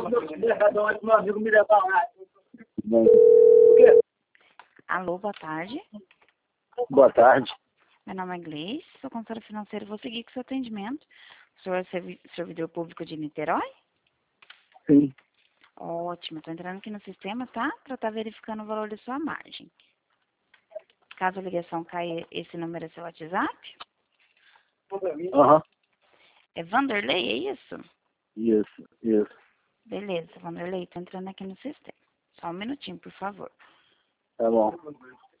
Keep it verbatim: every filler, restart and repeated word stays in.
Meu amigo me levar lá. Alô, boa tarde. Boa tarde. Meu nome é Gleice, sou consultora financeira e vou seguir com o seu atendimento. O senhor é servi servidor público de Niterói? Sim. Ótimo, estou entrando aqui no sistema, tá? Para estar verificando o valor da sua margem. Caso a ligação caia, esse número é seu WhatsApp? Aham. É Vanderlei, é isso? Isso, isso. Beleza, Vanderlei, estou entrando aqui no sistema. Só um minutinho, por favor. Tá bom.